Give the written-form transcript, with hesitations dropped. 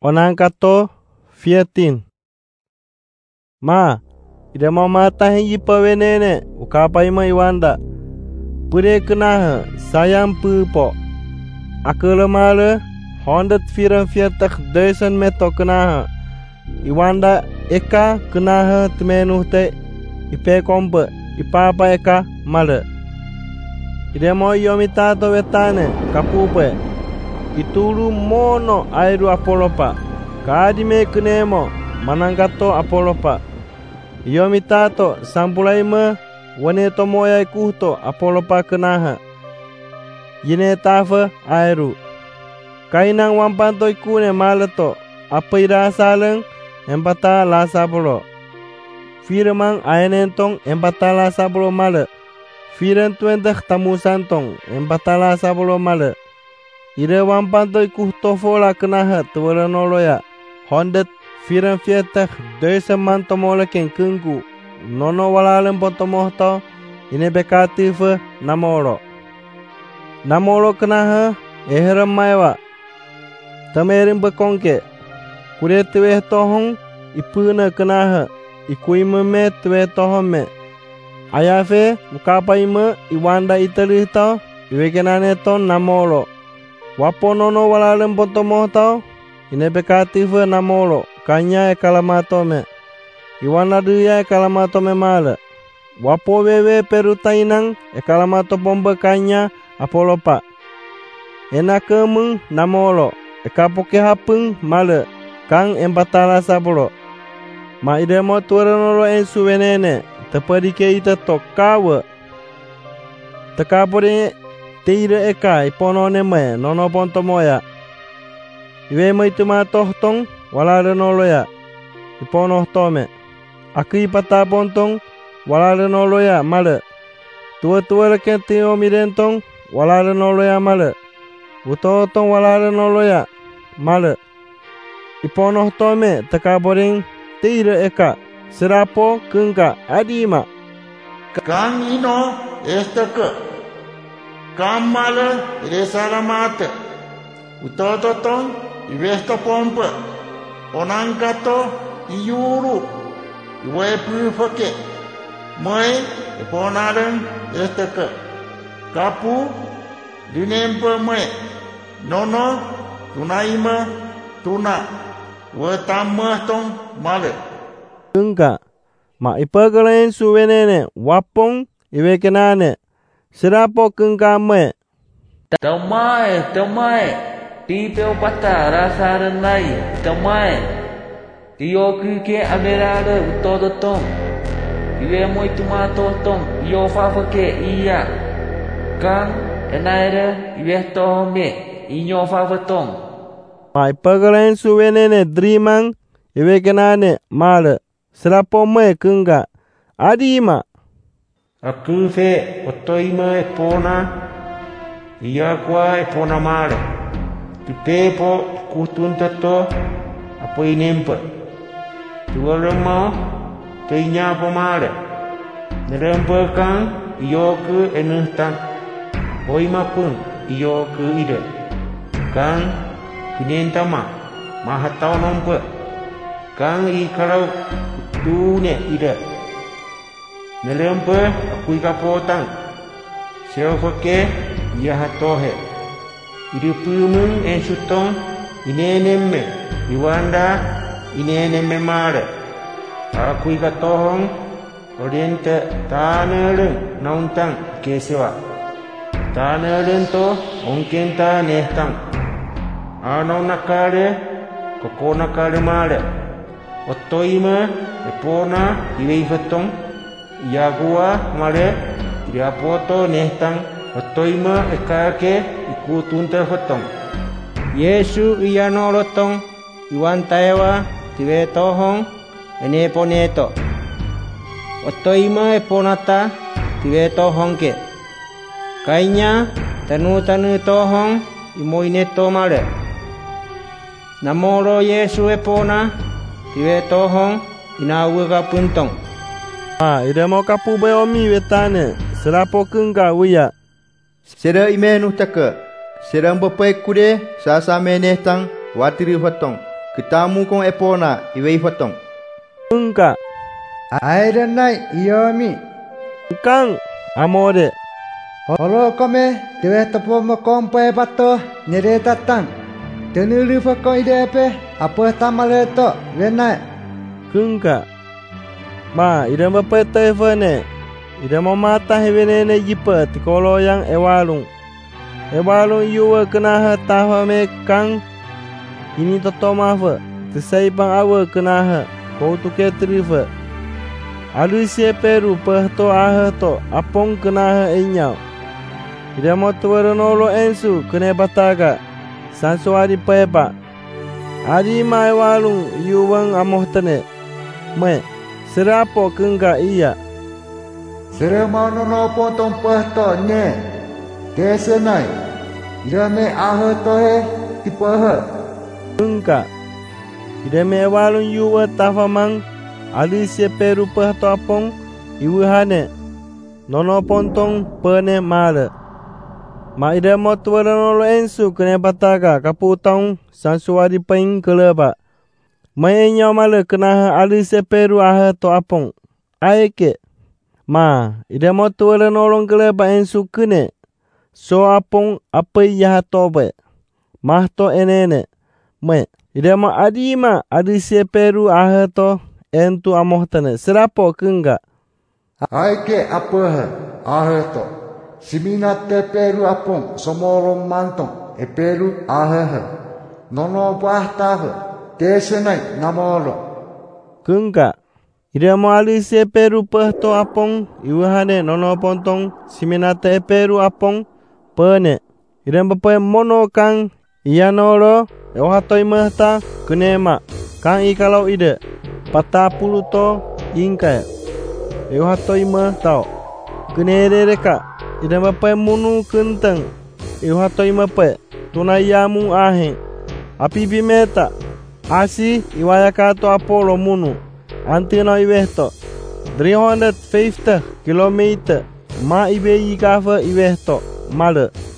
onang kato fiatin. Ma, ida mau matah yi pawenene ukapai ma iwanda. Pure kenaha sayang pupo. Akelemale hondet firan fiatak desan meto kenaha. Iwanda eka kenaha temenuh te ipe kompe ipapa eka male. Ida mau yomitato wetane kapupe. Itulu mono airu apolopa. Kadime kenemo manangkato apolopa. Yomitato sampulaima wane tomoya ikuhto apolopa kenaha. Yine tafa airu. Kainang wampanto ikune maleto. Apa irasaleng empata lasabolo. Firman aenentong empata lasabolo male. Firen tuentek tamu santong empata lasabolo male. Ire wampanto ikuhto fola kenaha tuwala noloya. Hondet firen fietek desa mantomola ken kengku. Nono walalen pontomohto ine bekatife namolo. Namolo kenaha eherem maiwa. Tamerin bekongke. Kure tuwe tohong ipuna kenaha. Ikuimeme tuwe tohome. Ayafe ukapaime iwanda italihto iwekenane ton namolo. Waponono walalen pontomohto ine bekatife namolo. Kanya ekalamatome. Iwana duya ekalamatome male. Wapo wewe perutainang ekalamato bomba kanya apolopa. Enakemeng namolo. Ekapoke hapeng male. Kang embatala sabolo. Ma idemo tuaranolo ensu wenene. Tepadike ita tokawe. Tekapore teire eka iponone me nono pontomoya. Iwe mo ituma tohtong walare noloya. Ipono tome. Aku ipata pontong walare noloya male. Tua leken tio mirentong walare noloya male. Utotong walare noloya male. Ipono tome tekaboring teire eka. Serapo kengka adima. Kang ino esteke. Kang male resalamate. Utototong ivesto pompe. Onangkato iyuru. Iwe pufake. Mai iponaren esteke. Kapu dinempe mai. Nono tunaima tuna. Wetamah tong male. Kengka. Ma ipagalain suwenene wapong iwekenane. Serapo kengka me. Tamai. Tipeu pata rasa renai. Tamai. Iyo kuke amerada utodotong. Iwe mo itumato tong. Iyo fafake iya. Kang enaira iwe tohome. Inyo fafatong. Ma ipagalain suwenene drimang iwekenane male. Serapo me kengka adima. Aku fe otoima epona. Iya kwa epona male. Tutepo kutuntato apa inempa. Tua lemau teinya apa male. Nerempa kang iyo ke enentang. Oima pun iyo ke ide. Kang kinentama mahatau nompa. Kang ikalau tune ide. Nerempa aku ikapotang. Siofake iya hatohe. Idupumung ensutong inenemme iwanda inenemme mare. Aku ikatohong oriente taneleng nauntang kesewa. Taneleng to ongkenta nehtang. Anau nakale koko nakale mare. Otoima epona iweifatong iagua mare iriapoto nehtang. Otoima ekake ikutunta fatong. Yesu iyano lotong iwantaewa tiwe tohong ene poneto. Otoima eponata tiwe tohong ke. Kainya tanu tohong imoineto male. Namoro Yesu epona tiwe tohong inawega puntong. Ida mau kapu bayomi wetane. Serapo kengka uya. Sera imenu taka. Sera mbapai kude sasa menetang watiri fatong. ketamu kong epona iwei fatong. Engka. Aire nai iomi. Kang amode. Holo kome dewe topo mokong pe pato nyere tatang. Tenulu fakong idepe apa tamaleto wenai. Kengka. Ma ida mapete vene. Ida mamata hewenene jipa tikolo yang ewalung. Ewalung yuwa kenaha taha me kang. Ini toto mafa. Tesai bang awa kenaha. Kau tu ketriva. Alu sie peru pehto aha to apong kenaha enyau. Ida mo tuwara nolo ensu kene bataga. Sansuari peba. Adi mai walung yuwang amohtane. Me. Serapo kengga iya. Seremau nono potong pehto nye. Kesenai. Ida me aha to he tipehe. Kengga. Ida me walung yuwa tafamang. Ali sie peru pehto apong. Iwihane. Nono pontong pene male. Ma ida mo tuwara nolo ensu kene bataga kaputong sansuari peng keleba. Mai enyau male kenaha ali sie peru aha to apong. Aeke. Ma ida mo tuwara nolong keleba ensu kene. So apong apa iya tobe. Mah to enene. Me ida mo adima ali sie peru aha to entu amohtane. Serapo kengga. Aike apa aha to. Siminate peru apong somorong mantong peru aha. Nono bahtaha. Kesenai namolo. Kengga. Ida mo ali sie peru pehto apong. Iwihane nono pontong. Siminate peru apong. Pene. Ida mbapai mono kang. Iya nolo. Ewahatoi mehta. Kenema. Kang ikalau ide. 40 to. Ingkai. Ewahatoi mehtau. Kenerereka. Ida mbapai munu kenteng. Ewahatoi mbapai. Tunayamu ahe. Api bimeta. Asi iwayakato apolo munu. Antina iwehto. 350 kilometer. Ma ibe yikafa iwehto. Male.